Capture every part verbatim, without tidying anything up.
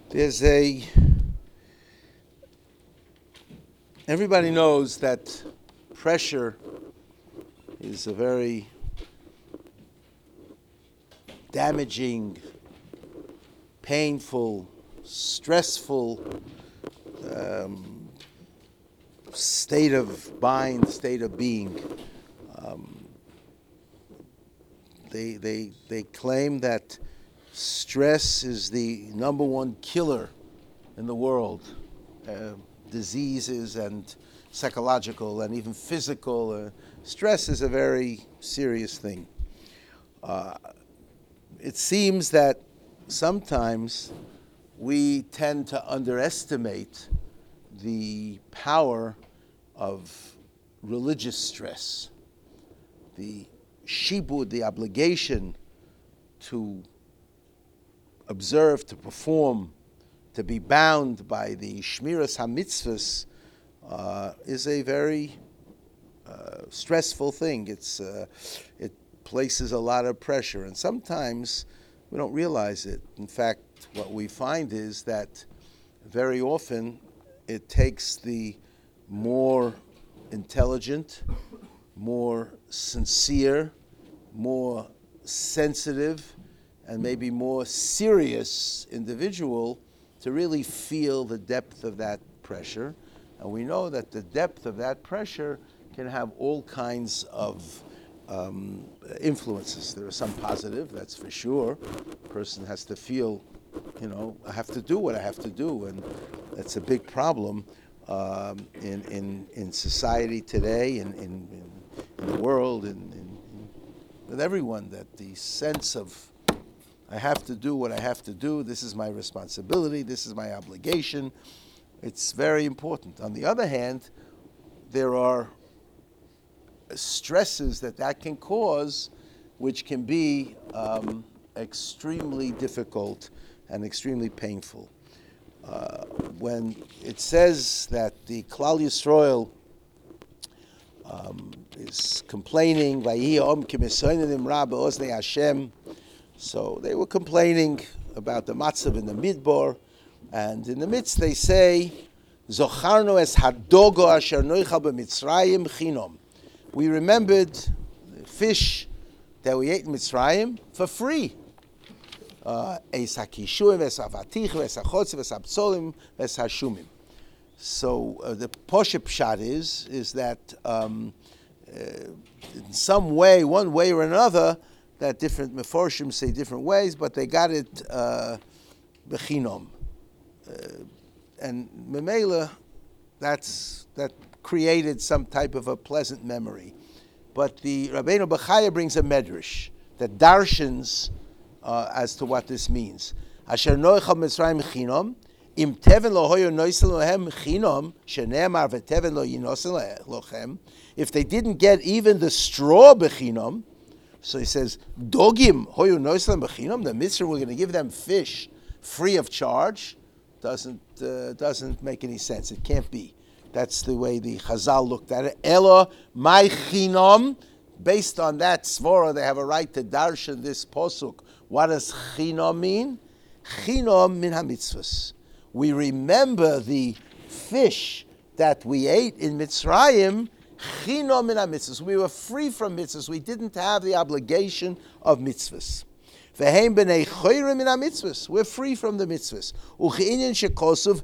There's a, everybody knows that pressure is a very damaging, painful, stressful um, state of mind, state of being. Um, they, they, they claim that stress is the number one killer in the world. Uh, diseases and psychological and even physical. Uh, stress is a very serious thing. Uh, it seems that sometimes we tend to underestimate the power of religious stress, the shibud, the obligation to observe, to perform, to be bound by the shmiras hamitzvahs uh, is a very uh, stressful thing. It's uh, it places a lot of pressure, and sometimes we don't realize it. In fact, what we find is that very often it takes the more intelligent, more sincere, more sensitive, and maybe more serious individual to really feel the depth of that pressure. And we know that the depth of that pressure can have all kinds of um, influences. There are some positive, that's for sure. A person has to feel, you know, I have to do what I have to do, and that's a big problem um, in, in, in society today, in, in, in the world, in, in, with everyone, that the sense of I have to do what I have to do. This is my responsibility. This is my obligation. It's very important. On the other hand, there are stresses that that can cause, which can be um, extremely difficult and extremely painful. Uh, when it says that the Klal Yisrael um, is complaining, "Vayihi om k'mesoinim ra be'oznei Hashem," so they were complaining about the matzav in the midbar, and in the midst they say, "Zocharnu es hadogo asher noichal b'Mitzrayim chinom." We remembered the fish that we ate in Mitzrayim for free. Eis hakishuim, ves havatich, ves hachotz, ves habtzolim, ves hashumim. So uh, the poshup shot is is that um, uh, in some way, one way or another, that different meforshim say different ways, but they got it bechinom, uh, and memela, that's that created some type of a pleasant memory. But the Rabbeinu Bechaya brings a medrash that darshans uh, as to what this means. Asher noichal Mitzrayim chinom, im teven lo hoyo noisel lohem chinom, sheneamar v'teven lo yinosel lochem. If they didn't get even the straw bechinom. So he says, "Dogim hoyu noislam bechinam." The mitzvah, we're going to give them fish free of charge. Doesn't uh, doesn't make any sense. It can't be. That's the way the Chazal looked at it. Elo my chinam. Based on that svara, they have a right to darshan this posuk. What does chinam mean? Chinam min hamitzvos. We remember the fish that we ate in Mitzrayim. Chinom min mitzvahs. We were free from mitzvahs. We didn't have the obligation of mitzvahs. V'heim b'nei choyrim min mitzvahs. We're free from the mitzvahs. U'che'inyan shekosuv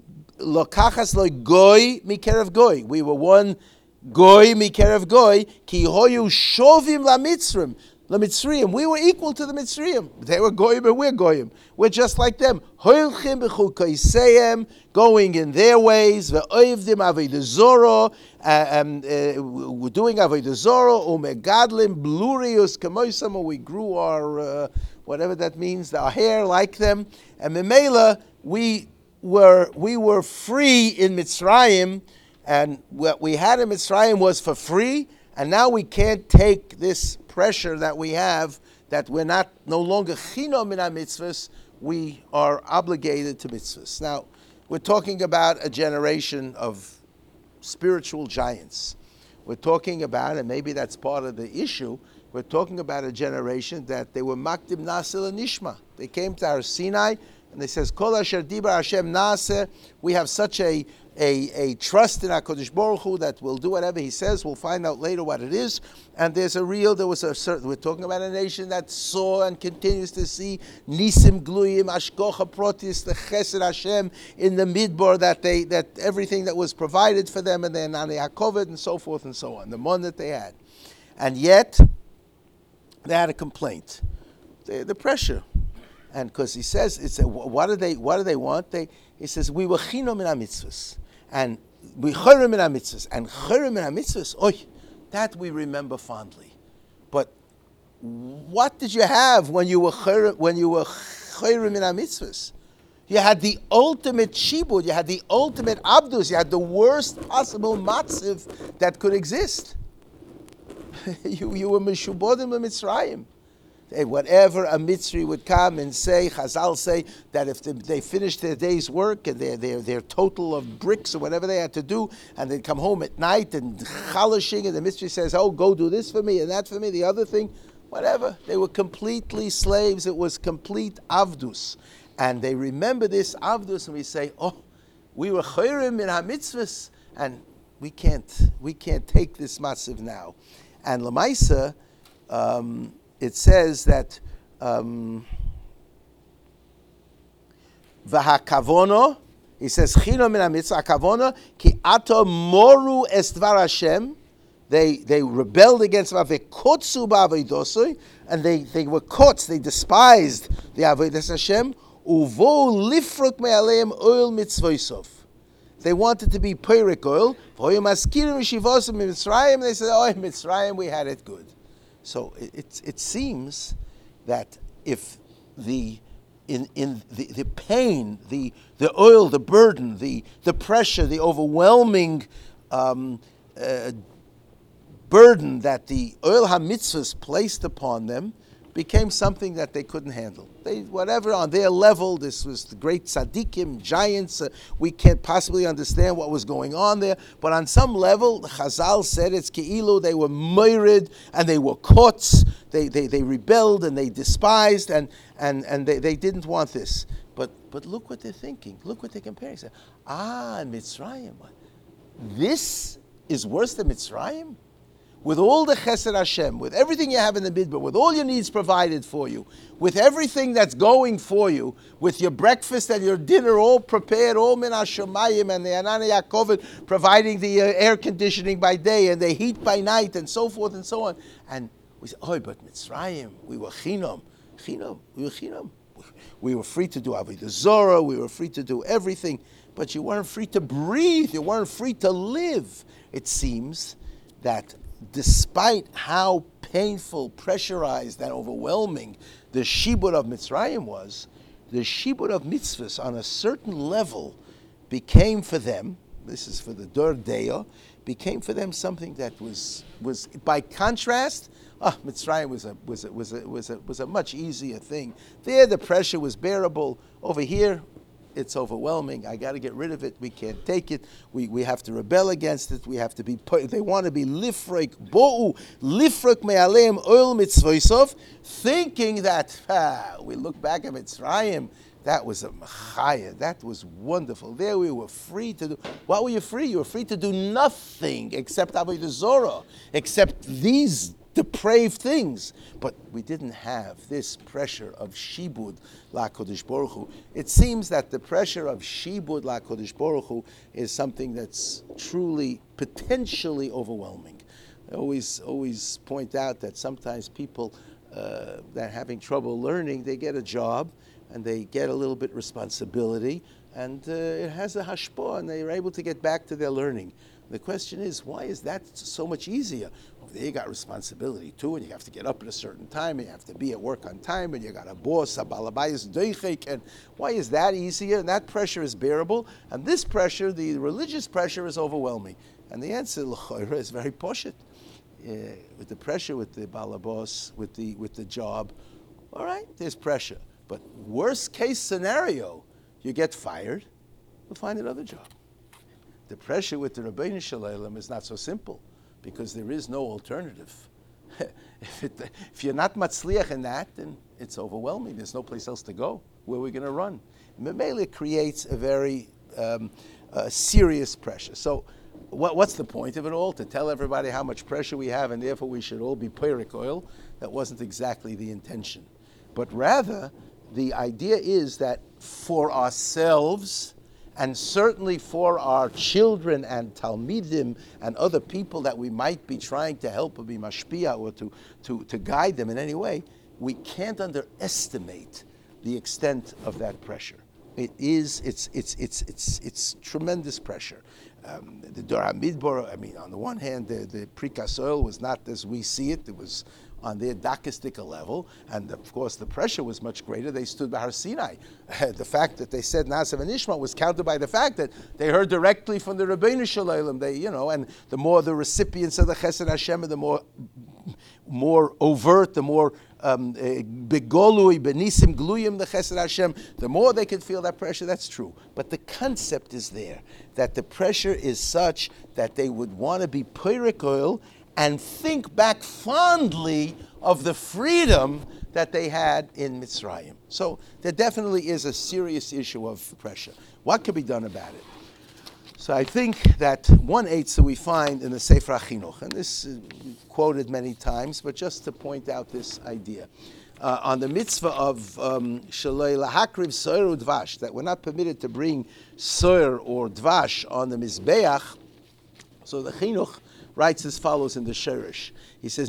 lokachas loy goy mikerev goy. We were one goy mikerev goy ki hoyu shovim la mitzrim. La mitzrayim. We were equal to the mitzrayim. They were goyim and we're goyim. We're just like them. Hoilchim b'chukoseihem, going in their ways. Ve'oivdim avodah zorah. Um, uh, we're doing avodah zorah. Umegadlim blurius kamoisam. We grew our uh, whatever that means, our hair like them. And memela, we were we were free in Mitzrayim, and what we had in Mitzrayim was for free. And now we can't take this pressure that we have, that we're not no longer chinom in our mitzvahs, we are obligated to mitzvahs. Now, we're talking about a generation of spiritual giants. We're talking about, and maybe that's part of the issue, we're talking about a generation that they were makdim nasil and nishma. They came to our Sinai, And they says, Kol asher dibar Hashem naaseh. We have such a, a, a trust in HaKadosh Baruch Hu that we'll do whatever He says. We'll find out later what it is. And there's a real, there was a certain, we're talking about a nation that saw and continues to see Nisim Gluyim, Ashkocha Protis, the Chesed Hashem in the Midbar, that they, that everything that was provided for them, and then Nani HaKoved and so forth and so on, the mon that they had. And yet, they had a complaint. The, the pressure. And because he says, it's a, what do they what do they want? They he says, we were chinom in our mitzvahs. And we chayrim in our mitzvahs. And chayrim in our mitzvahs, oy, that we remember fondly. But what did you have when you were chayrim, when you were chayrim in our mitzvahs? You had the ultimate shibud, you had the ultimate abdus, you had the worst possible matziv that could exist. you, you were mishubodim Mitzrayim. Whatever a Mitzri would come and say, Chazal say that if they, they finished their day's work and their, their their total of bricks or whatever they had to do, and they'd come home at night and chalashing, and the Mitzri says, oh, go do this for me and that for me, the other thing, whatever. They were completely slaves. It was complete avdus. And they remember this avdus, and we say, oh, we were chayrim in our mitzvahs, and we can't, we can't take this massive now. And Lamaisa, um, it says that um, V'hakavono, he says chino min hamitzvah kavono ki ato moru es dvar Hashem. They they rebelled against v'kotzu ba'avodosu, and they they were caught. They despised the avodas Hashem. Uvo lifruk me'aleim oil mitzvoisov. They wanted to be peirik oil. V'hoyu maskirim yeshivosim in Mitzrayim. They said, oh, in Mitzrayim we had it good. So it, it it seems that if the in in the, the pain, the the oil, the burden, the the pressure, the overwhelming um, uh, burden that the oil hamitzvahs placed upon them became something that they couldn't handle. They, whatever on their level, this was the great tzaddikim, giants. Uh, we can't possibly understand what was going on there. But on some level, Chazal said it's keilu. They were meirid and they were caught. They, they they rebelled and they despised and and and they, they didn't want this. But but look what they're thinking. Look what they're comparing. Say, ah, Mitzrayim. This is worse than Mitzrayim. With all the chesed Hashem, with everything you have in the midbar, with all your needs provided for you, with everything that's going for you, with your breakfast and your dinner all prepared, all min hashamayim and the Anani Yaakov providing the uh, air conditioning by day and the heat by night and so forth and so on. And we say, oh, but Mitzrayim, we were chinom, chinom, we were chinom. We were free to do Avodah Zorah, we were free to do everything, but you weren't free to breathe, you weren't free to live. It seems that despite how painful, pressurized, and overwhelming the shibud of Mitzrayim was, the shibud of mitzvahs on a certain level became for them, this is for the Dor Deya, became for them something that was, was by contrast, ah, Mitzrayim was a, was, a, was, a, was, a, was a much easier thing. There the pressure was bearable. Over here, it's overwhelming. I got to get rid of it. We can't take it. We we have to rebel against it. We have to be. They want to be lifrek bo'u lifrek me'aleim oil mitzvoisov, thinking that ah, we look back at Mitzrayim. That was a machaya. That was wonderful. There we were free to do. What were you free? You were free to do nothing except Avodah Zorah, except these depraved things. But we didn't have this pressure of shibud la Kodesh Baruch Hu. It seems that the pressure of shibud la Kodesh Baruch Hu is something that's truly, potentially overwhelming. I always, always point out that sometimes people uh, that are having trouble learning, they get a job and they get a little bit responsibility, and uh, it has a hashpah, and they are able to get back to their learning. The question is, why is that so much easier? Over there you got responsibility too, and you have to get up at a certain time, and you have to be at work on time, and you got a boss, a balabayas doichek, and why is that easier? And that pressure is bearable, and this pressure, the religious pressure, is overwhelming. And the answer, l'choira, is very poshut. Uh, with the pressure, with the balabos, with the with the job, all right, there's pressure. But worst case scenario, you get fired, you'll find another job. The pressure with the Rabbeinu Shalom is not so simple, because there is no alternative. if, it, if you're not matzliach in that, then it's overwhelming. There's no place else to go. Where are we going to run? Memele creates a very um, uh, serious pressure. So what, what's the point of it all? To tell everybody how much pressure we have and therefore we should all be Peirik oil? That wasn't exactly the intention. But rather, the idea is that for ourselves, and certainly for our children and Talmidim and other people that we might be trying to help or be mashpia or to, to, to guide them in any way, we can't underestimate the extent of that pressure. It is, it's, it's, it's, it's, it's tremendous pressure. Um, the Dor HaMidbar, I mean, on the one hand, the, the Prikas oil was not as we see it. It was on their Dakistika level, and of course the pressure was much greater. They stood by Har Sinai. The fact that they said Nasav and Ishmael was countered by the fact that they heard directly from the Rabbeinu Shalom. They, you know, and the more the recipients of the Chesed Hashem, the more, more overt, the more begolui, benisim gluyim, the Chesed Hashem, the more they could feel that pressure. That's true. But the concept is there that the pressure is such that they would want to be Peirik oil and think back fondly of the freedom that they had in Mitzrayim. So there definitely is a serious issue of pressure. What can be done about it? So I think that one eighth that we find in the Sefer HaChinuch, and this is quoted many times, but just to point out this idea, uh, on the mitzvah of Shaloi lahakriv soyer udvash, that we're not permitted to bring soyer or dvash on the Mizbeach. So the Chinuch writes as follows in the Sherish. He says,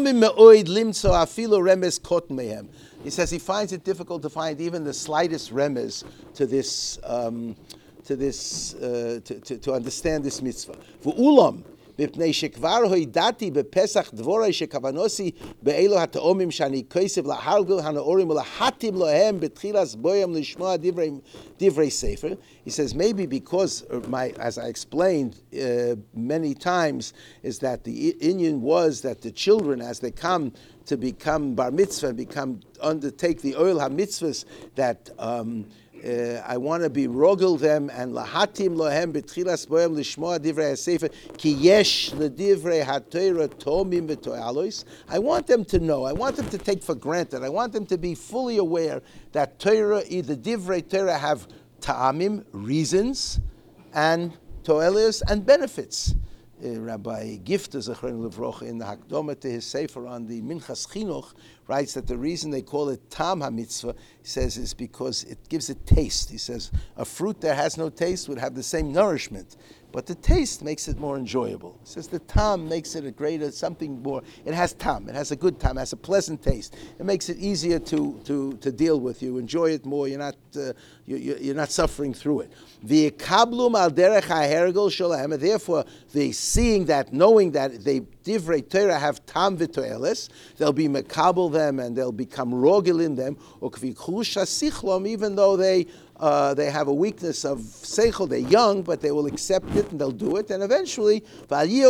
He says he finds it difficult to find even the slightest remez to this, um, to this, uh, to, to, to understand this mitzvah. מפני שכבר הודעתי בפסח דבורי שכוונוסי באלו התאומים שאני כסף להרגל הנאורים ולהתים להם בתחילת בוים לשמוע דברי, דברי ספר. He says maybe because my, as I explained uh, many times, is that the Indian was that the children, as they come to become bar mitzvah and become undertake the oil ha-mitzvahs, that um, Uh, I want to be rogel them and lahatim lohem betchilas boem lishmoa divrei hasefer ki yesh ledivrei haTorah tomim v'toalos. I want them to know. I want them to take for granted. I want them to be fully aware that Torah, either divrei Torah, have ta'amim, reasons, and toelis, and benefits. Uh, Rabbi Gifter Zechron Levrocha in the Hakdoma to his Sefer on the Minchas Chinuch writes that the reason they call it Tam HaMitzvah, he says, is because it gives it taste. He says a fruit that has no taste would have the same nourishment, but the taste makes it more enjoyable. He says the tam makes it a greater, something more. It has tam. It has a good tam. It has a pleasant taste. It makes it easier to to, to deal with. You enjoy it more. You're not uh, you, you're not suffering through it. The kablum al derech hahergel sholem. Therefore, they seeing that, knowing that they divrei Torah have tam v'toeles, they'll be mekabel them and they'll become rogel in them. Or kvichusha sichlom, even though they. Uh, they have a weakness of seichel, they're young, but they will accept it and they'll do it. And eventually, he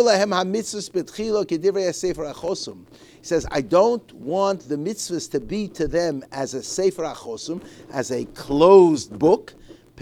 says, I don't want the mitzvahs to be to them as a sefer achosum, as a closed book,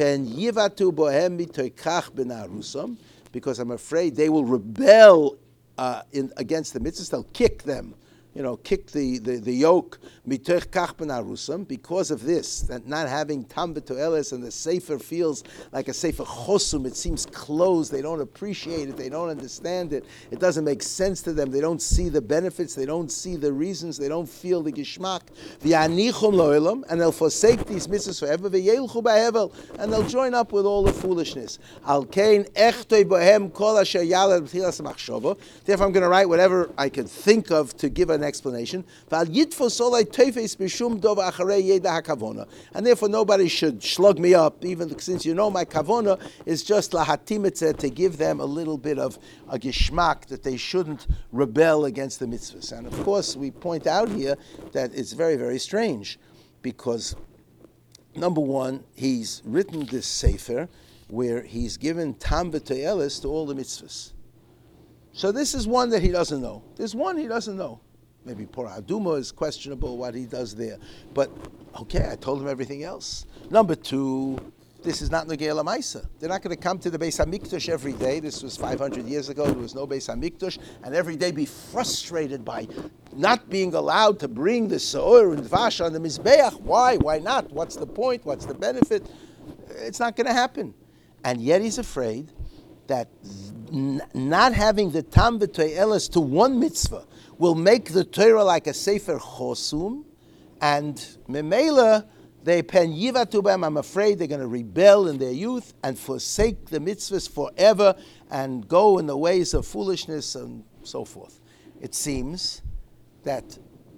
because I'm afraid they will rebel uh, in, against the mitzvahs, they'll kick them. You know, kick the, the, the yoke because of this, that not having tam v'toeles, and the sefer feels like a sefer chosum. It seems closed. They don't appreciate it. They don't understand it. It doesn't make sense to them. They don't see the benefits. They don't see the reasons. They don't feel the gishmak. V'yanichum lo'elam, and they'll forsake these mitzvahs forever. V'yelchu ba'hevel, and they'll join up with all the foolishness. Al kein echtoi bohem kol asher yalad b'tchilas machshava. Therefore, I'm going to write whatever I could think of to give an explanation. And therefore nobody should slug me up, even since you know my kavona is just lahatimitze, to give them a little bit of a gishmak that they shouldn't rebel against the mitzvahs. And of course we point out here that it's very, very strange, because number one, he's written this sefer where he's given tam v'toeles to all the mitzvahs. So this is one that he doesn't know. There's one he doesn't know. Maybe Porah Aduma is questionable what he does there. But, okay, I told him everything else. Number two, this is not Nogei Lamaisa. They're not going to come to the Beis HaMikdash every day. This was five hundred years ago. There was no Beis HaMikdash. And every day be frustrated by not being allowed to bring the Seor and Dvash on the Mizbeach. Why? Why not? What's the point? What's the benefit? It's not going to happen. And yet he's afraid that n- not having the Tam v'To'eles to one mitzvah will make the Torah like a Sefer Chosum, and Memela, they pen yivatu b'hem. I'm afraid they're going to rebel in their youth and forsake the mitzvahs forever and go in the ways of foolishness and so forth. It seems that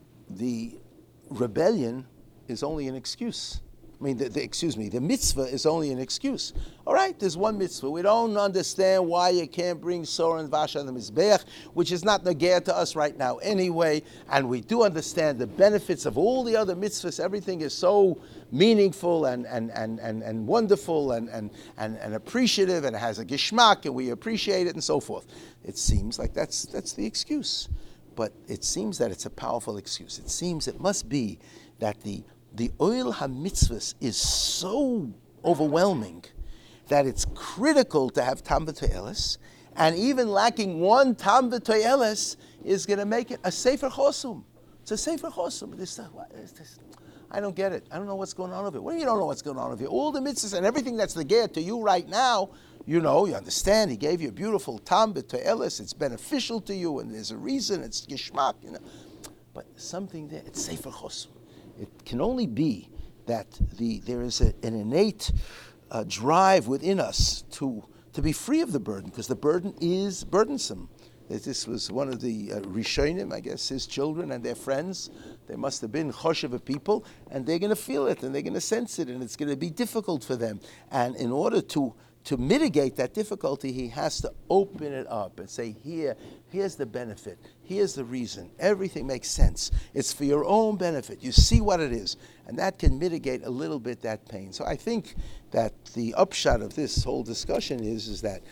the rebellion is only an excuse. I mean, the, the, excuse me, the mitzvah is only an excuse. All right, there's one mitzvah. We don't understand why you can't bring Sor and Vash on the Mizbeach, which is not negea to us right now anyway, and we do understand the benefits of all the other mitzvahs. Everything is so meaningful and and and and, and wonderful and, and, and, and appreciative, and it has a gishmak, and we appreciate it, and so forth. It seems like that's that's the excuse. But it seems that it's a powerful excuse. It seems it must be that the The oil ha-mitzvahs is so overwhelming that it's critical to have tam v'to'eles, and even lacking one tam v'to'eles is going to make it a sefer chosum. It's a sefer chosum. This, this, I don't get it. I don't know what's going on with it. What do you don't know what's going on with it? All the mitzvahs and everything that's the ger to you right now, you know, you understand. He gave you a beautiful tam v'to'eles. It's beneficial to you, and there's a reason. It's gishmak, you know. But something there, it's sefer chosum. It can only be that the there is a, an innate uh, drive within us to to be free of the burden, because the burden is burdensome. This was one of the uh, Rishonim, I guess, his children and their friends. They must have been choshev people, and they're going to feel it, and they're going to sense it, and it's going to be difficult for them. And in order to to mitigate that difficulty, he has to open it up and say, here, here's the benefit, here's the reason, everything makes sense. It's for your own benefit. You see what it is, and that can mitigate a little bit that pain. So I think that the upshot of this whole discussion is, is that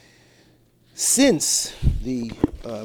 since the uh,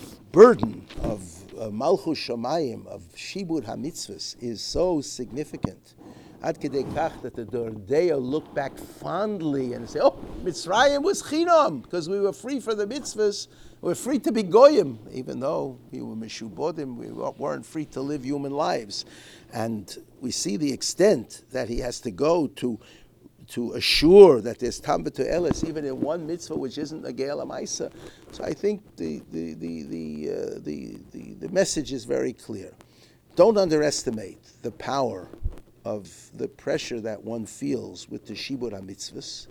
burden of uh, Malchus Shamayim, of Shibud HaMitzvahs, is so significant, Ad kedei kach that the Dordeya look back fondly and say, oh, Mitzrayim was chinam, because we were free for the mitzvahs. We were free to be goyim, even though we were mishubodim, we weren't free to live human lives. And we see the extent that he has to go to to assure that there's tam v'to'eles even in one mitzvah which isn't a ge'el ha'maisa. So I think the the the the, uh, the the the message is very clear. Don't underestimate the power of the pressure that one feels with the Shibud HaMitzvahs,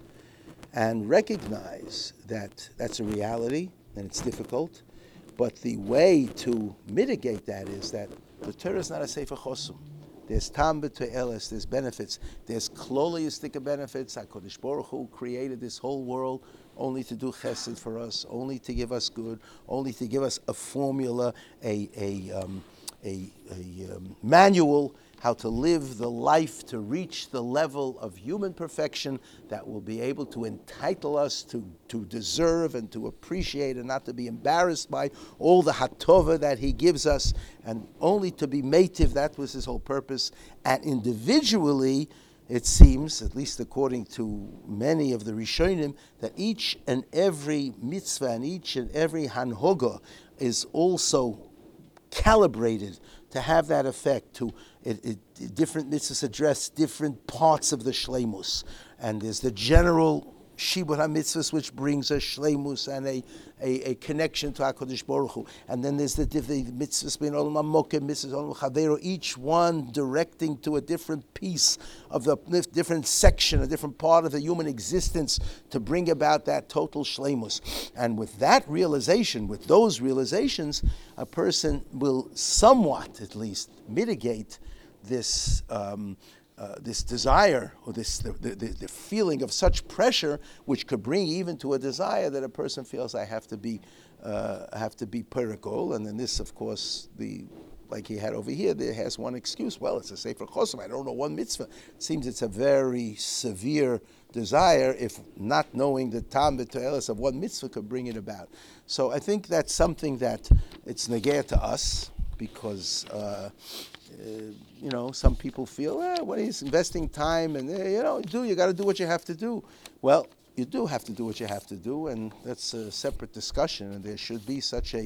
and recognize that that's a reality and it's difficult, but the way to mitigate that is that the Torah is not a sefer chosum. There's tam v'to'eles, there's benefits, there's kloliistic benefits. HaKadosh Baruch Hu created this whole world only to do chesed for us, only to give us good, only to give us a formula, a a um, a, a um, manual how to live the life to reach the level of human perfection that will be able to entitle us to, to deserve and to appreciate and not to be embarrassed by all the hatova that he gives us, and only to be mative. That was his whole purpose. And individually, it seems, at least according to many of the Rishonim, that each and every mitzvah and each and every hanhoga is also calibrated to have that effect. To it, it, different mitzvahs address different parts of the shleimus, and there's the general Shibud HaMitzvahs, which brings a shleimus and a, a, a connection to HaKadosh Baruch Hu. And then there's the, the mitzvahs, bein olam hamokem, mitzvahs olam chavero, each one directing to a different piece of the different section, a different part of the human existence to bring about that total shleimus. And with that realization, with those realizations, a person will somewhat, at least, mitigate this um, Uh, this desire, or this the, the, the feeling of such pressure, which could bring even to a desire that a person feels, I have to be uh, have to be perikol. And then this, of course, the like he had over here, there has one excuse. Well, it's a sefer chosam. I don't know one mitzvah. It seems it's a very severe desire, if not knowing the tam v'to'eles of one mitzvah could bring it about. So I think that's something that it's negea to us, because uh, uh, you know, some people feel, eh, when he's investing time, and eh, you know, do you got to do what you have to do. Well, you do have to do what you have to do, and that's a separate discussion. And there should be such a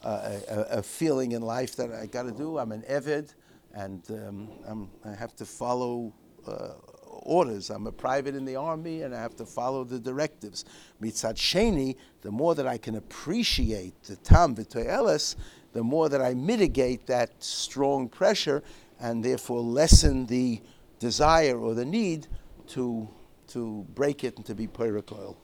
a, a, a feeling in life that I got to do. I'm an eved, and um, I'm, I have to follow uh, orders. I'm a private in the army, and I have to follow the directives. Mitzad Sheni, the more that I can appreciate the tam v'to'eles, the more that I mitigate that strong pressure, and therefore lessen the desire or the need to to break it and to be poirek oil.